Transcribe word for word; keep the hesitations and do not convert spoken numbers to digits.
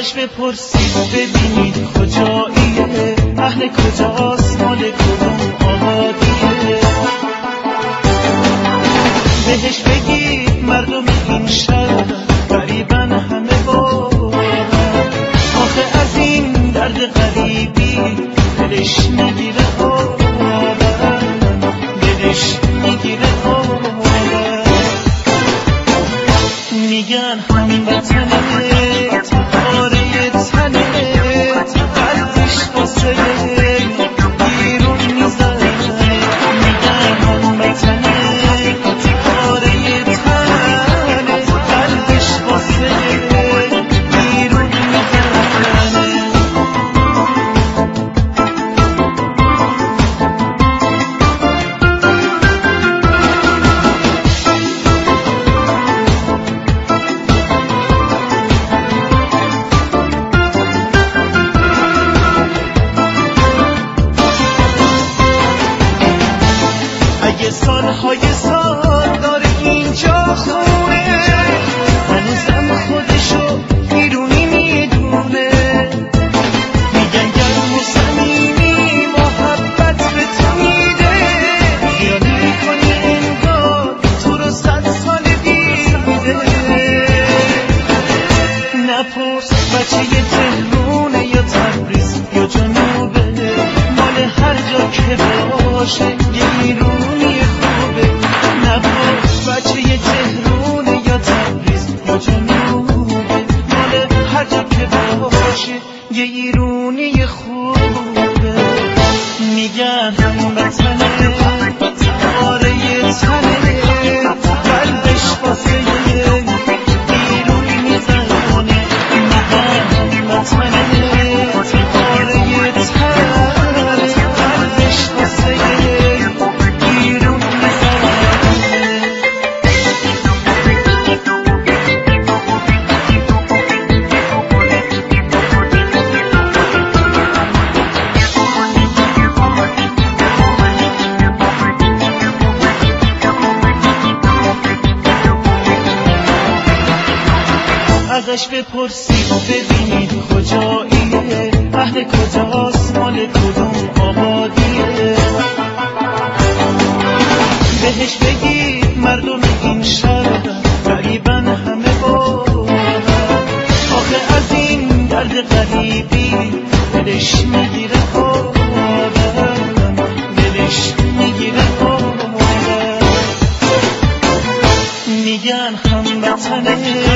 ازش بپرسید ببینید کجاییه، اهل کجاست، مال کدوم آبادیه. بهش بگید مردم این شهر غریبن همه بارن، آخه از این درد غریبی دلش میگیره آدم، دلش میگیره آدم. میگن هموطنت پاره تنت، قلبش واسه بیرون میزنه. میگن هموطنت پاره تنت، قلبش واسه بیرون میزنه. اگه سالهای سال داره اینجا خونه، هنوزم خودشو بیرونی میدونه. میگن گرم و صمیمی محبت به تو میده، خیال میکنی انگار تو رو صد سال دیده. نپرس بچه تهرونه یا تبریز یا جنوبه، مال هر جا که باشه گیرونی خوبه. نپرس بچه تهرونه یا تبریز یا جنوبه، مال هر جا که باشه گیرونی خوبه. میگن هموطنه پاره تنه، قلبش واسه بیرون میزنه. میگن هموطنه پاره تنه، قلبش واسه بیرون میزنه. ازش بپرسید ببینید کجاییه، اهل کجاست، مال کدوم آبادیه. بهش بگید مردم این شهر غریبن همه بارن، آخه از این درد غریبی دلش میگیره آدم، دلش میگیره آدم. میگن هموطنه